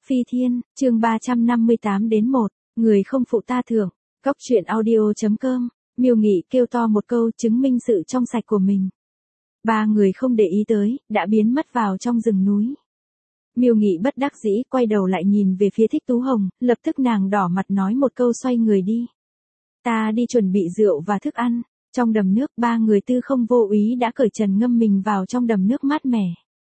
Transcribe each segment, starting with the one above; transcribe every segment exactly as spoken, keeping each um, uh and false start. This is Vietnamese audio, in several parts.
Phi Thiên, chương ba trăm năm mươi tám đến một, người không phụ ta thưởng. Góc truyện audio chấm com, Miêu Nghị kêu to một câu chứng minh sự trong sạch của mình. Ba người không để ý tới, đã biến mất vào trong rừng núi. Miêu Nghị bất đắc dĩ quay đầu lại nhìn về phía Thích Tú Hồng, lập tức nàng đỏ mặt nói một câu xoay người đi. Ta đi chuẩn bị rượu và thức ăn. Trong đầm nước ba người tư không vô úy đã cởi trần ngâm mình vào trong đầm nước mát mẻ.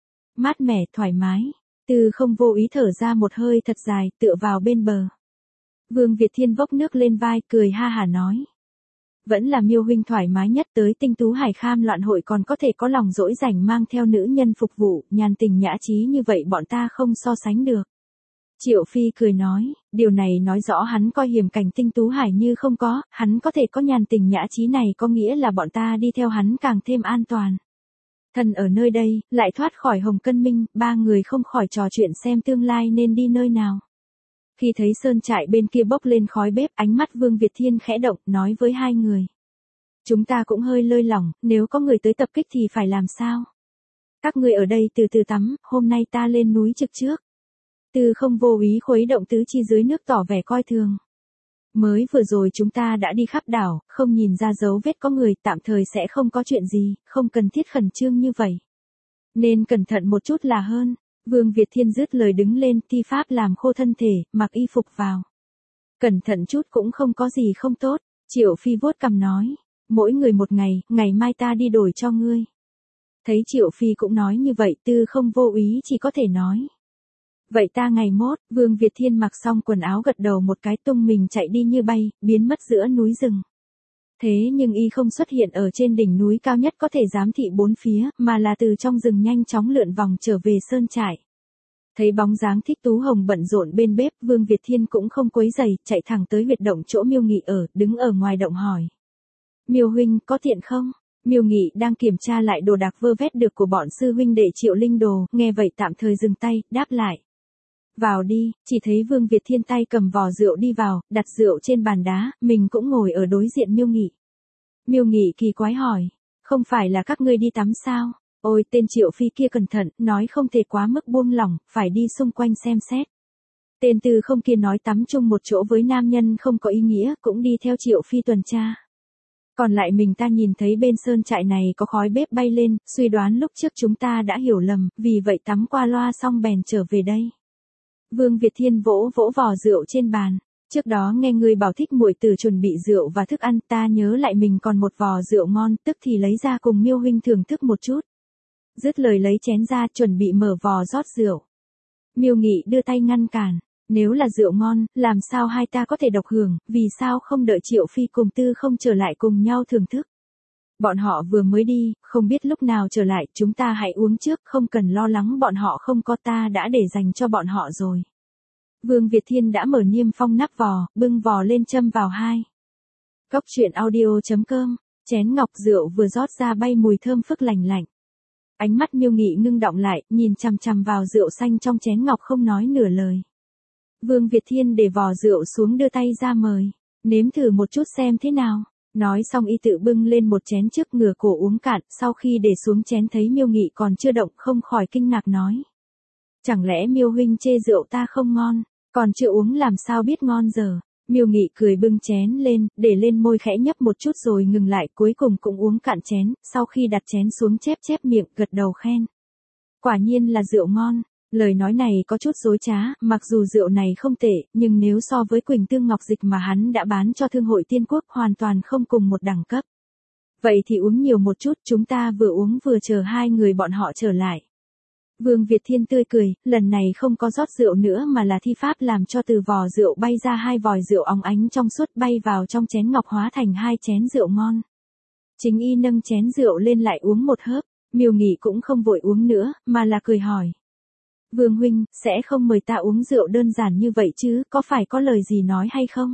Mát mẻ thoải mái, tư không vô úy thở ra một hơi thật dài tựa vào bên bờ. Vương Việt Thiên vốc nước lên vai cười ha hả nói. Vẫn là Miêu huynh thoải mái nhất, tới Tinh Tú Hải Kham loạn hội còn có thể có lòng dỗi rảnh mang theo nữ nhân phục vụ, nhàn tình nhã trí như vậy bọn ta không so sánh được. Triệu Phi cười nói, điều này nói rõ hắn coi hiểm cảnh Tinh Tú Hải như không có, hắn có thể có nhàn tình nhã trí này có nghĩa là bọn ta đi theo hắn càng thêm an toàn. Thần ở nơi đây, lại thoát khỏi Hồng Cân Minh, ba người không khỏi trò chuyện xem tương lai nên đi nơi nào. Khi thấy sơn trại bên kia bốc lên khói bếp, ánh mắt Vương Việt Thiên khẽ động, nói với hai người. Chúng ta cũng hơi lơi lỏng, nếu có người tới tập kích thì phải làm sao? Các người ở đây từ từ tắm, hôm nay ta lên núi trực trước. Tư không vô úy khuấy động tứ chi dưới nước tỏ vẻ coi thường. Mới vừa rồi chúng ta đã đi khắp đảo, không nhìn ra dấu vết có người, tạm thời sẽ không có chuyện gì, không cần thiết khẩn trương như vậy. Nên cẩn thận một chút là hơn. Vương Việt Thiên dứt lời đứng lên, thi pháp làm khô thân thể, mặc y phục vào. Cẩn thận chút cũng không có gì không tốt. Triệu Phi vuốt cằm nói, mỗi người một ngày, ngày mai ta đi đổi cho ngươi. Thấy Triệu Phi cũng nói như vậy, tư không vô úy chỉ có thể nói. Vậy ta ngày mốt. Vương Việt Thiên mặc xong quần áo gật đầu một cái tung mình chạy đi như bay, biến mất giữa núi rừng. Thế nhưng y không xuất hiện ở trên đỉnh núi cao nhất có thể giám thị bốn phía, mà là từ trong rừng nhanh chóng lượn vòng trở về sơn trại. Thấy bóng dáng Thích Tú Hồng bận rộn bên bếp, Vương Việt Thiên cũng không quấy rầy, chạy thẳng tới huyệt động chỗ Miêu Nghị ở, đứng ở ngoài động hỏi. Miêu huynh, có tiện không? Miêu Nghị đang kiểm tra lại đồ đạc vơ vét được của bọn sư huynh đệ Triệu Linh Đồ, nghe vậy tạm thời dừng tay, đáp lại. Vào đi. Chỉ thấy Vương Việt Thiên tay cầm vò rượu đi vào, đặt rượu trên bàn đá, mình cũng ngồi ở đối diện Miêu Nghị. Miêu Nghị kỳ quái hỏi, không phải là các ngươi đi tắm sao? Ôi, tên Triệu Phi kia cẩn thận, nói không thể quá mức buông lỏng, phải đi xung quanh xem xét. Tên Tư không kia nói tắm chung một chỗ với nam nhân không có ý nghĩa, cũng đi theo Triệu Phi tuần tra. Còn lại mình ta nhìn thấy bên sơn trại này có khói bếp bay lên, suy đoán lúc trước chúng ta đã hiểu lầm, vì vậy tắm qua loa xong bèn trở về đây. Vương Việt Thiên vỗ vỗ vò rượu trên bàn. Trước đó nghe người bảo Thích muội tử chuẩn bị rượu và thức ăn, ta nhớ lại mình còn một vò rượu ngon, tức thì lấy ra cùng Miêu huynh thưởng thức một chút. Dứt lời lấy chén ra chuẩn bị mở vò rót rượu. Miêu Nghị đưa tay ngăn cản. Nếu là rượu ngon, làm sao hai ta có thể độc hưởng, vì sao không đợi Triệu Phi cùng Tư không trở lại cùng nhau thưởng thức. Bọn họ vừa mới đi, không biết lúc nào trở lại, chúng ta hãy uống trước, không cần lo lắng bọn họ không có, ta đã để dành cho bọn họ rồi. Vương Việt Thiên đã mở niêm phong nắp vò, bưng vò lên châm vào hai. Góc truyện audio chấm com, chén ngọc rượu vừa rót ra bay mùi thơm phức lành lạnh. Ánh mắt Miêu Nghị ngưng động lại, nhìn chằm chằm vào rượu xanh trong chén ngọc không nói nửa lời. Vương Việt Thiên để vò rượu xuống đưa tay ra mời, nếm thử một chút xem thế nào. Nói xong y tự bưng lên một chén trước ngửa cổ uống cạn, sau khi để xuống chén thấy Miêu Nghị còn chưa động không khỏi kinh ngạc nói. Chẳng lẽ Miêu huynh chê rượu ta không ngon, còn chưa uống làm sao biết ngon giờ. Miêu Nghị cười bưng chén lên, để lên môi khẽ nhấp một chút rồi ngừng lại, cuối cùng cũng uống cạn chén, sau khi đặt chén xuống chép chép miệng, gật đầu khen. Quả nhiên là rượu ngon. Lời nói này có chút dối trá, mặc dù rượu này không tệ, nhưng nếu so với Quỳnh Tương Ngọc Dịch mà hắn đã bán cho Thương hội Tiên Quốc hoàn toàn không cùng một đẳng cấp. Vậy thì uống nhiều một chút, chúng ta vừa uống vừa chờ hai người bọn họ trở lại. Vương Việt Thiên tươi cười, lần này không có rót rượu nữa mà là thi pháp làm cho từ vò rượu bay ra hai vòi rượu óng ánh trong suốt bay vào trong chén ngọc hóa thành hai chén rượu ngon. Chính y nâng chén rượu lên lại uống một hớp, Miêu Nghị cũng không vội uống nữa, mà là cười hỏi. Vương huynh, sẽ không mời ta uống rượu đơn giản như vậy chứ, có phải có lời gì nói hay không?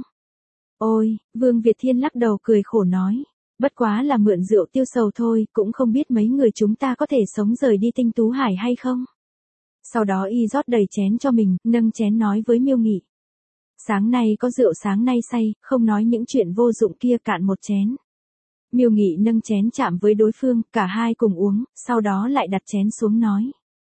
Ôi, Vương Việt Thiên lắc đầu cười khổ nói. Bất quá là mượn rượu tiêu sầu thôi, cũng không biết mấy người chúng ta có thể sống rời đi Tinh Tú Hải hay không? Sau đó y rót đầy chén cho mình, nâng chén nói với Miêu Nghị. Sáng nay có rượu sáng nay say, không nói những chuyện vô dụng kia, cạn một chén. Miêu Nghị nâng chén chạm với đối phương, cả hai cùng uống, sau đó lại đặt chén xuống nói.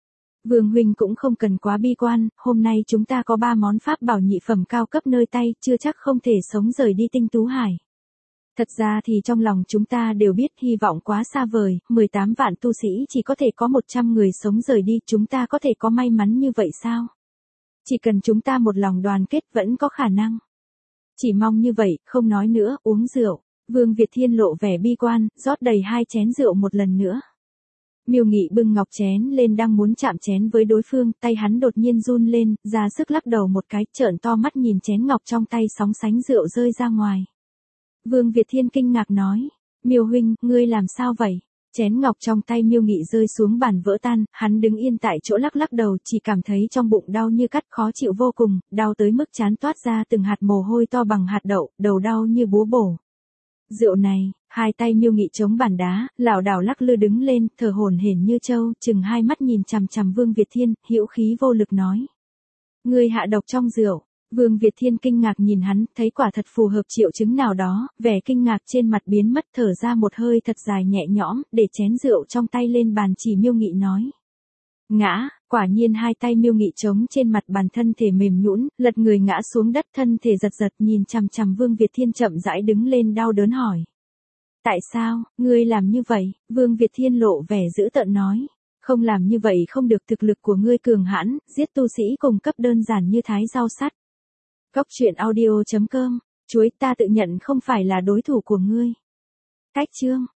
Vương huynh cũng không cần quá bi quan, hôm nay chúng ta có ba món pháp bảo nhị phẩm cao cấp nơi tay, chưa chắc không thể sống rời đi Tinh Tú Hải. Thật ra thì trong lòng chúng ta đều biết hy vọng quá xa vời, mười tám vạn tu sĩ chỉ có thể có một trăm người sống rời đi, chúng ta có thể có may mắn như vậy sao? Chỉ cần chúng ta một lòng đoàn kết vẫn có khả năng. Chỉ mong như vậy, không nói nữa, uống rượu. Vương Việt Thiên lộ vẻ bi quan, rót đầy hai chén rượu một lần nữa. Miêu Nghị bưng ngọc chén lên đang muốn chạm chén với đối phương, tay hắn đột nhiên run lên, ra sức lắc đầu một cái, trợn to mắt nhìn chén ngọc trong tay sóng sánh rượu rơi ra ngoài. Vương Việt Thiên kinh ngạc nói, Miêu huynh, ngươi làm sao vậy? Chén ngọc trong tay Miêu Nghị rơi xuống bàn vỡ tan, hắn đứng yên tại chỗ lắc lắc đầu, chỉ cảm thấy trong bụng đau như cắt, khó chịu vô cùng, đau tới mức trán toát ra từng hạt mồ hôi to bằng hạt đậu, đầu đau như búa bổ. Rượu này, hai tay Miêu Nghị chống bàn đá, lảo đảo lắc lư đứng lên, thở hổn hển như trâu, chừng hai mắt nhìn chằm chằm Vương Việt Thiên, hữu khí vô lực nói: "Ngươi hạ độc trong rượu." Vương Việt Thiên kinh ngạc nhìn hắn, thấy quả thật phù hợp triệu chứng nào đó, vẻ kinh ngạc trên mặt biến mất, thở ra một hơi thật dài nhẹ nhõm, để chén rượu trong tay lên bàn chỉ Miêu Nghị nói: "Ngã." Quả nhiên hai tay Miêu Nghị chống trên mặt bàn, thân thể mềm nhũn, lật người ngã xuống đất, thân thể giật giật nhìn chằm chằm Vương Việt Thiên chậm rãi đứng lên, đau đớn hỏi: "Tại sao, ngươi làm như vậy?" Vương Việt Thiên lộ vẻ dữ tợn nói: "Không làm như vậy không được, thực lực của ngươi cường hãn, giết tu sĩ cùng cấp đơn giản như thái rau sắt." Góc truyện audio chấm com, chuối, ta tự nhận không phải là đối thủ của ngươi. Cách chương